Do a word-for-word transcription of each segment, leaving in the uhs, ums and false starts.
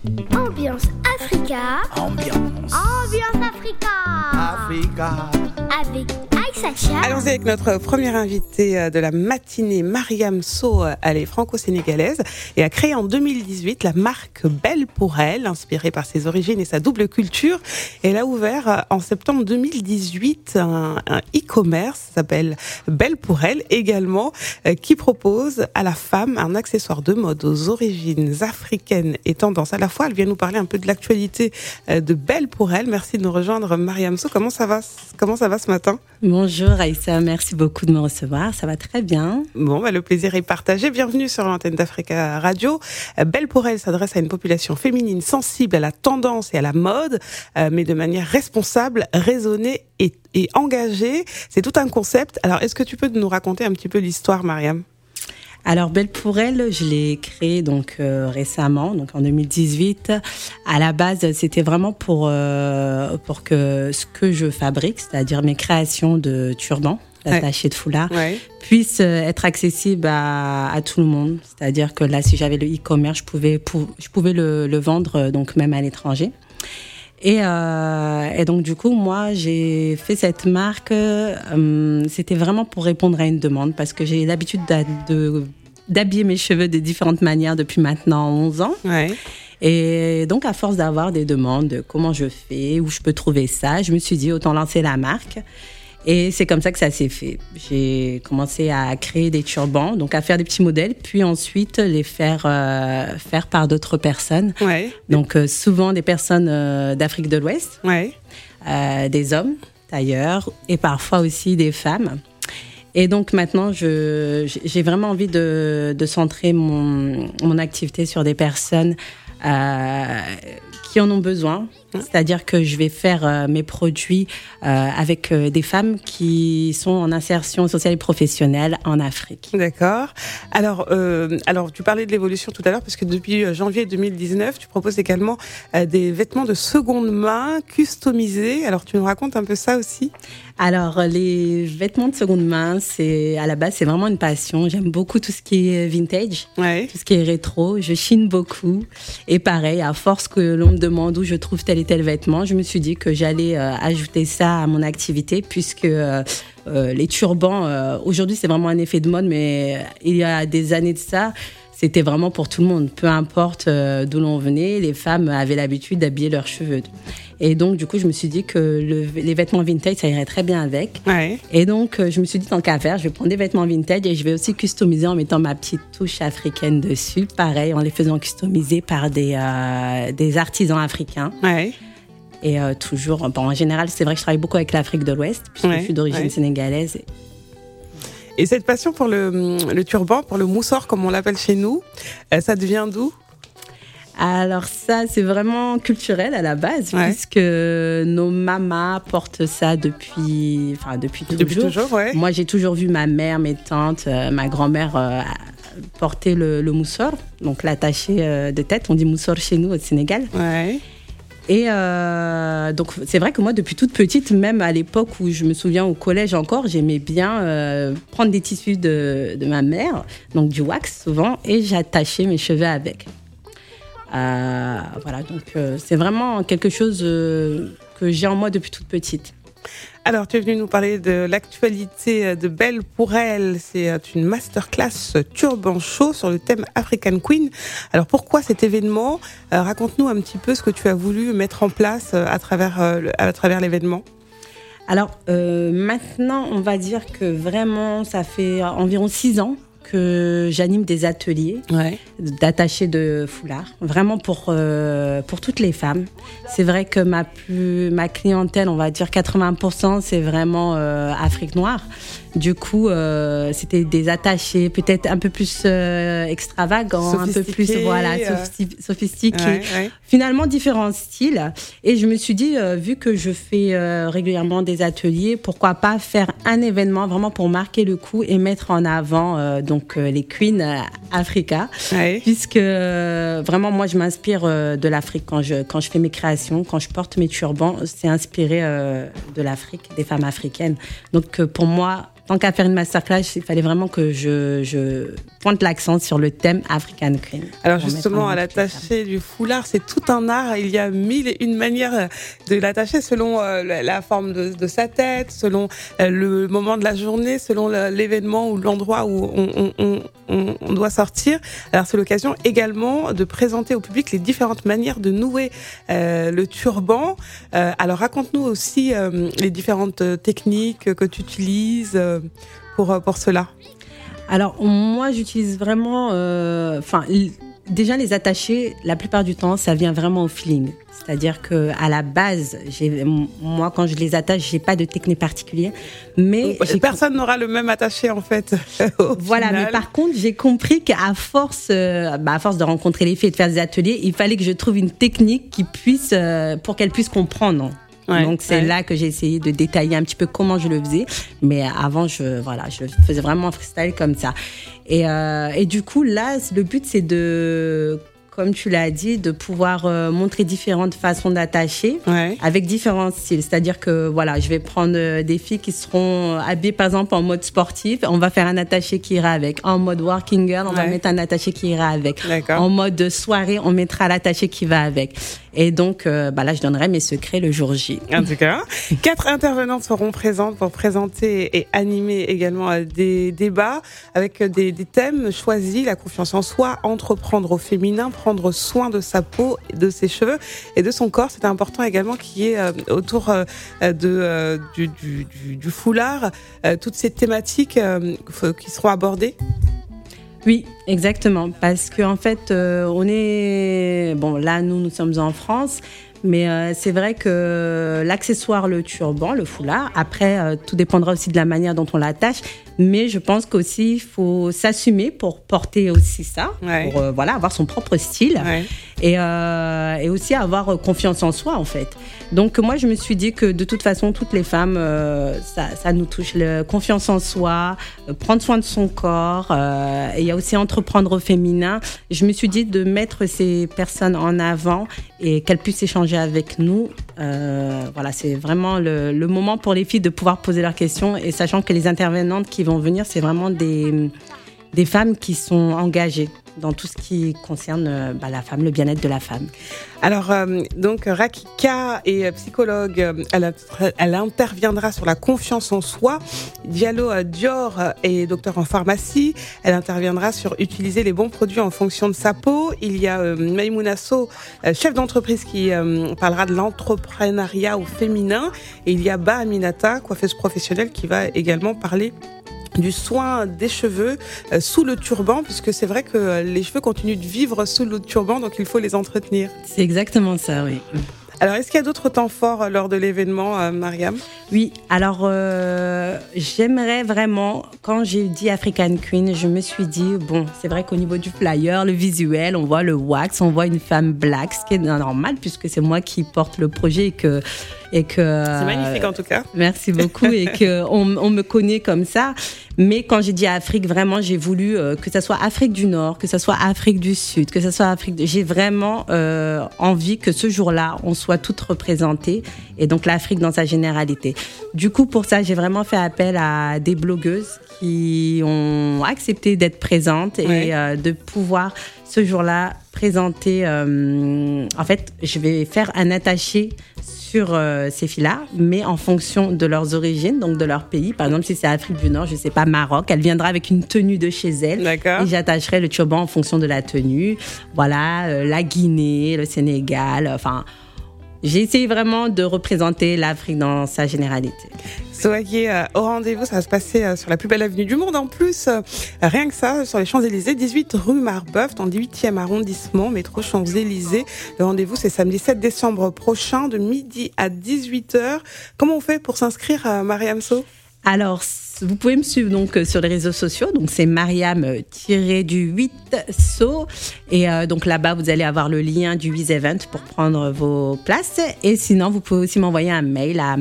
Ambiance Africa. Ambiance. Ambiance Africa. Africa. Avec Aïssa Chia. Allons-y avec notre première invitée de la matinée, Mariam Sow. Elle est franco-sénégalaise et a créé en deux mille dix-huit la marque Belle pour elle, inspirée par ses origines et sa double culture. Elle a ouvert en septembre deux mille dix-huit un, un e-commerce, ça s'appelle Belle pour elle également, qui propose à la femme un accessoire de mode aux origines africaines et tendances à la fois. Elle vient nous parler un peu de l'actualité de Belle pour elle. Merci de nous rejoindre, Mariam Sow. Comment ça va, comment ça va ce matin? Bonjour Aïssa, merci beaucoup de me recevoir, ça va très bien. Bon, bah, le plaisir est partagé. Bienvenue sur l'antenne d'Africa Radio. Belle pour elle s'adresse à une population féminine sensible à la tendance et à la mode, euh, mais de manière responsable, raisonnée et, et engagée. C'est tout un concept. Alors, est-ce que tu peux nous raconter un petit peu l'histoire, Mariam ? Alors Belle pour elle, je l'ai créée donc euh, récemment, donc en deux mille dix-huit. À la base, c'était vraiment pour euh, pour que ce que je fabrique, c'est-à-dire mes créations de turbans, d'attachés de foulard, ouais. puissent être accessibles à, à tout le monde. C'est-à-dire que là, si j'avais le e-commerce, je pouvais pour, je pouvais le, le vendre donc même à l'étranger. Et, euh, et donc du coup, moi, j'ai fait cette marque. Euh, c'était vraiment pour répondre à une demande parce que j'ai l'habitude de, de, d'habiller mes cheveux de différentes manières depuis maintenant onze ans. Ouais. Et donc, à force d'avoir des demandes de comment je fais, où je peux trouver ça, je me suis dit autant lancer la marque. Et c'est comme ça que ça s'est fait. J'ai commencé à créer des turbans, donc à faire des petits modèles, puis ensuite les faire euh, faire par d'autres personnes. Ouais. Donc euh, souvent des personnes euh, d'Afrique de l'Ouest, ouais. euh, des hommes d'ailleurs, et parfois aussi des femmes. Et donc maintenant, je, j'ai vraiment envie de, de centrer mon, mon activité sur des personnes euh, qui en ont besoin. C'est-à-dire que je vais faire euh, mes produits euh, avec euh, des femmes qui sont en insertion sociale et professionnelle en Afrique. D'accord. Alors, euh, alors tu parlais de l'évolution tout à l'heure, parce que depuis janvier deux mille dix-neuf, tu proposes également euh, des vêtements de seconde main customisés. Alors, tu nous racontes un peu ça aussi ? Alors, les vêtements de seconde main, c'est à la base, c'est vraiment une passion. J'aime beaucoup tout ce qui est vintage, ouais. tout ce qui est rétro. Je chine beaucoup. Et pareil, à force que l'on me demande où je trouve tel et tel vêtement, je me suis dit que j'allais euh, ajouter ça à mon activité, puisque euh, euh, les turbans, euh, aujourd'hui, c'est vraiment un effet de mode, mais euh, il y a des années de ça, c'était vraiment pour tout le monde. Peu importe euh, d'où l'on venait, les femmes avaient l'habitude d'habiller leurs cheveux. Et donc, du coup, je me suis dit que le, les vêtements vintage, ça irait très bien avec. Ouais. Et donc, je me suis dit, tant qu'à faire, je vais prendre des vêtements vintage et je vais aussi customiser en mettant ma petite touche africaine dessus. Pareil, en les faisant customiser par des, euh, des artisans africains. Ouais. Et euh, toujours, bon, en général, c'est vrai que je travaille beaucoup avec l'Afrique de l'Ouest, puisque ouais. je suis d'origine ouais. sénégalaise. Et cette passion pour le, le turban, pour le moussor, comme on l'appelle chez nous, ça devient d'où ? Alors ça, c'est vraiment culturel à la base, ouais. puisque nos mamas portent ça depuis, enfin depuis toujours. Depuis toujours, ouais. Moi, j'ai toujours vu ma mère, mes tantes, euh, ma grand-mère euh, porter le, le moussor, donc l'attaché euh, de tête. On dit moussor chez nous au Sénégal. Ouais. Et euh, donc c'est vrai que moi, depuis toute petite, même à l'époque où je me souviens au collège encore, j'aimais bien euh, prendre des tissus de, de ma mère, donc du wax souvent, et j'attachais mes cheveux avec. Euh, voilà, donc euh, c'est vraiment quelque chose euh, que j'ai en moi depuis toute petite. Alors, tu es venue nous parler de l'actualité de Belle pour elle. C'est une masterclass Turban Show sur le thème African Queen. Alors, pourquoi cet événement ? euh, Raconte-nous un petit peu ce que tu as voulu mettre en place à travers, euh, à travers l'événement. Alors, euh, maintenant, on va dire que vraiment, ça fait environ six ans que j'anime des ateliers ouais. d'attachés de foulard, vraiment pour, euh, pour toutes les femmes. C'est vrai que ma, plus, ma clientèle, on va dire quatre-vingts pour cent, c'est vraiment euh, Afrique noire. Du coup, euh, c'était des attachés peut-être un peu plus euh, extravagants, un peu plus voilà, sophisti- sophistiqués. Ouais, ouais. Finalement, différents styles. Et je me suis dit, euh, vu que je fais euh, régulièrement des ateliers, pourquoi pas faire un événement vraiment pour marquer le coup et mettre en avant euh, donc euh, les queens euh, Africa, ouais. puisque euh, vraiment moi je m'inspire euh, de l'Afrique quand je quand je fais mes créations, quand je porte mes turbans, c'est inspiré euh, de l'Afrique, des femmes africaines. Donc euh, pour moi, tant qu'à faire une masterclass, il fallait vraiment que je, je pointe l'accent sur le thème African Queen. Alors justement, à l'attacher du foulard, c'est tout un art. Il y a mille et une manières de l'attacher selon euh, la forme de, de sa tête, selon euh, le moment de la journée, selon l'événement ou l'endroit où on, on, on, on doit sortir. Alors c'est l'occasion également de présenter au public les différentes manières de nouer euh, le turban. Euh, alors raconte-nous aussi euh, les différentes techniques que tu utilises euh, pour, pour cela. Alors moi j'utilise vraiment, enfin euh, déjà les attachés, la plupart du temps ça vient vraiment au feeling. C'est-à-dire que à la base, j'ai, moi quand je les attache, j'ai pas de technique particulière, mais j'ai... personne n'aura le même attaché en fait. Voilà, final. Mais par contre j'ai compris qu'à force, euh, bah à force de rencontrer les filles et de faire des ateliers, il fallait que je trouve une technique qui puisse, euh, pour qu'elles puissent comprendre. Ouais, Donc c'est ouais. là que j'ai essayé de détailler un petit peu comment je le faisais, mais avant je voilà je faisais vraiment un freestyle comme ça. Et euh, et du coup là le but c'est de, comme tu l'as dit, de pouvoir euh, montrer différentes façons d'attacher ouais. avec différents styles. C'est-à-dire que voilà, je vais prendre euh, des filles qui seront habillées par exemple en mode sportif, on va faire un attaché qui ira avec. En mode working girl, on ouais. va mettre un attaché qui ira avec. D'accord. En mode soirée, on mettra l'attaché qui va avec. Et donc, euh, bah là, je donnerai mes secrets le jour J. En tout cas, quatre intervenantes seront présentes pour présenter et animer également des débats avec des, des thèmes choisis, la confiance en soi, entreprendre au féminin, prendre soin de sa peau, de ses cheveux et de son corps. C'est important également qu'il y ait euh, autour euh, de, euh, du, du, du, du foulard euh, toutes ces thématiques euh, qui seront abordées. Oui, exactement, parce que en fait, euh, on est bon là, nous nous sommes en France, mais euh, c'est vrai que l'accessoire, le turban, le foulard, après euh, tout dépendra aussi de la manière dont on l'attache, mais je pense qu'aussi il faut s'assumer pour porter aussi ça, ouais. pour euh, voilà avoir son propre style ouais. et euh, et aussi avoir confiance en soi en fait. Donc moi je me suis dit que de toute façon toutes les femmes euh, ça ça nous touche, le confiance en soi, euh, prendre soin de son corps, euh, et il y a aussi entreprendre au féminin. Je me suis dit de mettre ces personnes en avant et qu'elles puissent échanger avec nous. Euh, voilà, c'est vraiment le, le moment pour les filles de pouvoir poser leurs questions, et sachant que les intervenantes qui vont venir, c'est vraiment des, des femmes qui sont engagées dans tout ce qui concerne bah, la femme, le bien-être de la femme. Alors, euh, donc, Rakika est psychologue, elle, elle interviendra sur la confiance en soi. Diallo Dior est docteur en pharmacie, elle interviendra sur utiliser les bons produits en fonction de sa peau. Il y a euh, Maïmouna Sow, euh, chef d'entreprise, qui euh, parlera de l'entrepreneuriat au féminin. Et il y a Ba Aminata, coiffeuse professionnelle, qui va également parler du soin des cheveux euh, sous le turban, puisque c'est vrai que euh, les cheveux continuent de vivre sous le turban, donc il faut les entretenir. C'est exactement ça, oui. Alors, est-ce qu'il y a d'autres temps forts lors de l'événement, euh, Mariam ? Oui, alors euh, j'aimerais vraiment, quand j'ai dit African Queen, je me suis dit, bon, c'est vrai qu'au niveau du flyer, le visuel, on voit le wax, on voit une femme black, ce qui est normal, puisque c'est moi qui porte le projet et que... Et que, c'est magnifique en tout cas. Merci beaucoup, et que on, on me connaît comme ça. Mais quand j'ai dit Afrique, vraiment, j'ai voulu euh, que ça soit Afrique du Nord, que ça soit Afrique du Sud, que ça soit Afrique. De... J'ai vraiment euh, envie que ce jour-là, on soit toutes représentées, et donc l'Afrique dans sa généralité. Du coup, pour ça, j'ai vraiment fait appel à des blogueuses qui ont accepté d'être présentes et ouais. euh, de pouvoir ce jour-là présenter. Euh, en fait, je vais faire un attaché sur euh, ces filles-là, mais en fonction de leurs origines, donc de leur pays. Par exemple, si c'est Afrique du Nord, je sais pas, Maroc, elle viendra avec une tenue de chez elle. D'accord. Et j'attacherai le turban en fonction de la tenue. Voilà, euh, la Guinée, le Sénégal, enfin... J'ai essayé vraiment de représenter l'Afrique dans sa généralité. Soyez euh, au rendez-vous, ça va se passer euh, sur la plus belle avenue du monde. En plus, euh, rien que ça, sur les Champs-Élysées, dix-huit rue Marbeuf, dans le dix-huitième arrondissement, métro Champs-Élysées. Le rendez-vous, c'est samedi sept décembre prochain, de midi à dix-huit heures. Comment on fait pour s'inscrire à Mariam Sow ? Alors, vous pouvez me suivre donc sur les réseaux sociaux. Donc, c'est Mariam du huit Sow. Et euh, donc, là-bas, vous allez avoir le lien du huit Event pour prendre vos places. Et sinon, vous pouvez aussi m'envoyer un mail à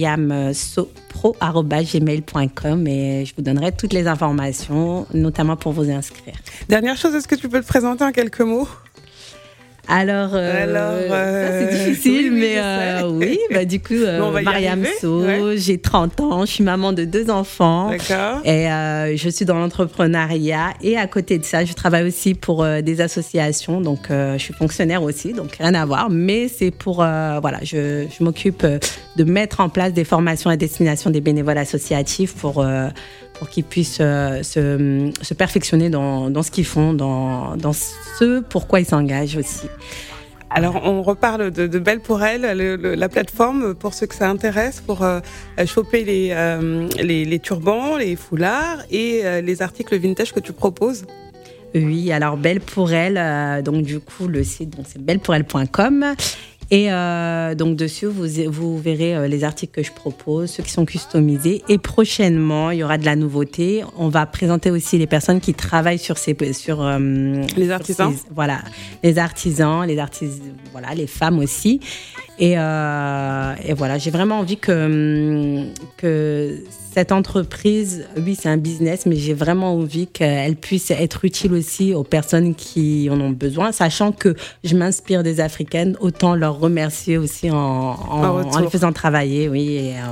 mariamsopro arobase gmail point com et je vous donnerai toutes les informations, notamment pour vous inscrire. Dernière chose, est-ce que tu peux te présenter en quelques mots ? Alors, euh, Alors euh, ça c'est difficile, oui, mais oui, euh, oui, bah du coup, euh, bon, Mariam So, ouais. J'ai trente ans, je suis maman de deux enfants. D'accord. Et euh, je suis dans l'entrepreneuriat. Et à côté de ça, je travaille aussi pour euh, des associations. Donc, euh, je suis fonctionnaire aussi, donc rien à voir. Mais c'est pour, euh, voilà, je, je m'occupe de mettre en place des formations à destination des bénévoles associatifs pour euh, pour qu'ils puissent euh, se, se perfectionner dans, dans ce qu'ils font, dans, dans ce pourquoi ils s'engagent aussi. Alors, on reparle de, de Belle pour elle, le, le, la plateforme, pour ceux que ça intéresse, pour euh, choper les, euh, les, les turbans, les foulards et euh, les articles vintage que tu proposes. Oui, alors Belle pour elle, euh, donc du coup, le site, donc, c'est belle pour elle point com. Et euh, donc dessus, vous, vous verrez euh, les articles que je propose, ceux qui sont customisés. Et prochainement, il y aura de la nouveauté. On va présenter aussi les personnes qui travaillent sur ces, sur euh, les artisans. Sur ces, voilà, les artisans, les artis, voilà, les femmes aussi. Et, euh, et voilà, j'ai vraiment envie que que cette entreprise, oui, c'est un business, mais j'ai vraiment envie qu'elle puisse être utile aussi aux personnes qui en ont besoin, sachant que je m'inspire des Africaines, autant leur remercier aussi en, en, en les faisant travailler, oui, et, euh,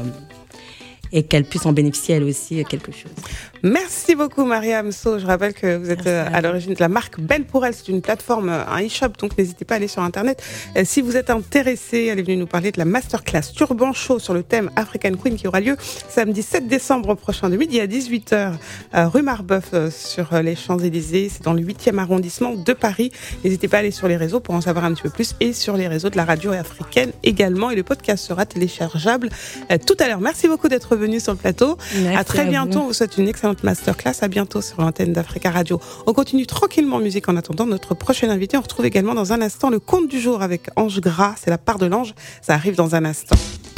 et qu'elles puissent en bénéficier elles aussi quelque chose. Merci beaucoup Mariam So. Je rappelle que vous êtes à, à l'origine de la marque Belle pour elle. C'est une plateforme, un e-shop, donc n'hésitez pas à aller sur Internet. Euh, si vous êtes intéressé, allez venir nous parler de la masterclass Turban Show sur le thème African Queen qui aura lieu samedi sept décembre prochain de midi à dix-huit heures euh, rue Marbeuf euh, sur les Champs-Élysées. C'est dans le huitième arrondissement de Paris. N'hésitez pas à aller sur les réseaux pour en savoir un petit peu plus et sur les réseaux de la radio africaine également. Et le podcast sera téléchargeable euh, tout à l'heure. Merci beaucoup d'être venu sur le plateau. Merci à très à bientôt. Vous. On vous souhaite une excellente masterclass. À bientôt sur l'antenne d'Africa Radio. On continue tranquillement en musique en attendant notre prochain invité. On retrouve également dans un instant le conte du jour avec Ange Gras. C'est la part de l'ange. Ça arrive dans un instant.